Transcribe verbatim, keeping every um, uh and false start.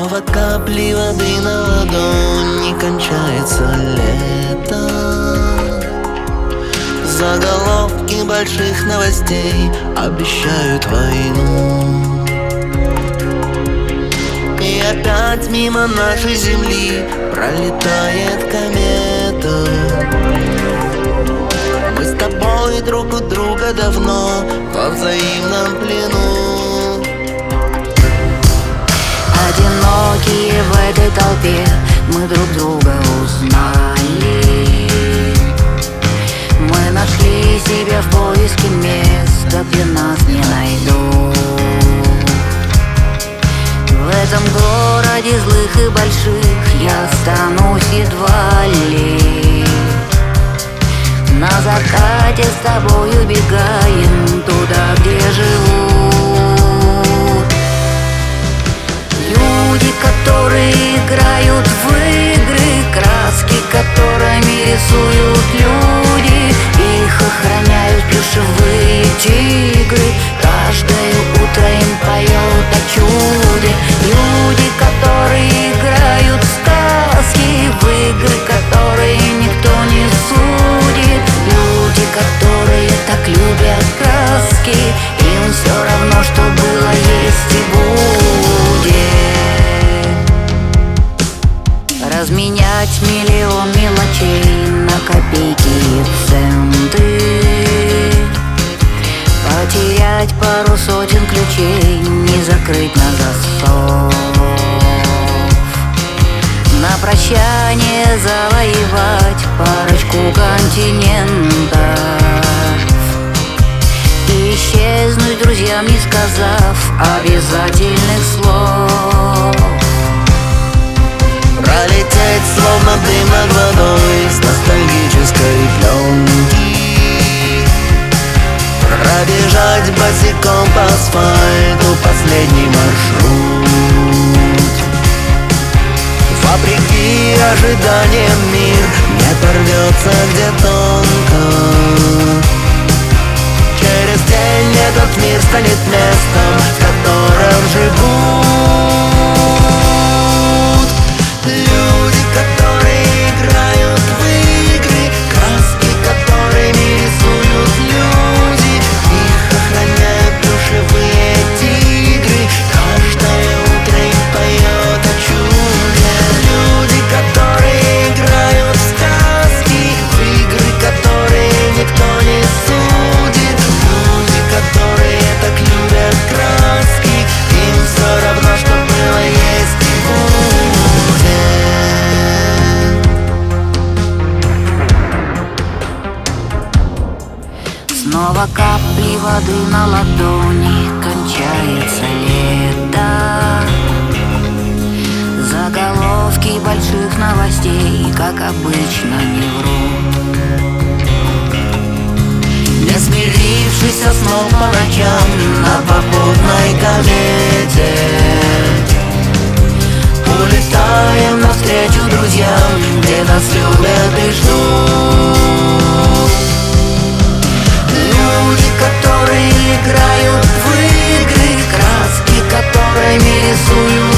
Снова капли воды на ладонь, не кончается лето. Заголовки больших новостей обещают войну. И опять мимо нашей земли пролетает комета. Мы с тобой друг у друга давно во взаимном плену. Одинокие в этой толпе мы друг друга узнали. Мы нашли себя в поиске места, где нас не найдут. В этом городе злых и больших я останусь едва ли. На закате с тобой убегаем туда, где живут люди, которые играют в игры, краски, которыми рисуют люди. Их охраняют плюшевые тигры, каждое утро им поет о чуде. Люди, которые играют в сказки, в игры, которые никто не судит. Люди, которые так любят краски, им все равно, что было, есть и будет. Разменять миллион мелочей на копейки и центы, потерять пару сотен ключей, не закрыть на засов, на прощание завоевать парочку континентов и исчезнуть друзьям, не сказав обязательных слов. Пролететь словно дым над водой с ностальгической пленки, пробежать босиком по асфальту последний маршрут. Вопреки ожиданиям мир не порвется где тонко. Через день этот мир станет местом, в котором живут люди, которые играют в игры, краски, которыми рисуют люди. Их охраняют плюшевые тигры, каждое утро им поет о чуде. Люди, которые играют в сказки, в игры, которые никто не судит. Люди, которые так любят краски, им все равно, что было, есть и будет. Снова капли воды на ладони, кончается лето. Заголовки больших новостей, как обычно, не врут. Не смирившись со сном по ночам на попутной комете, улетаем навстречу друзьям, где нас любят и ждут. Люди, которые играют в игры, краски, которыми рисуют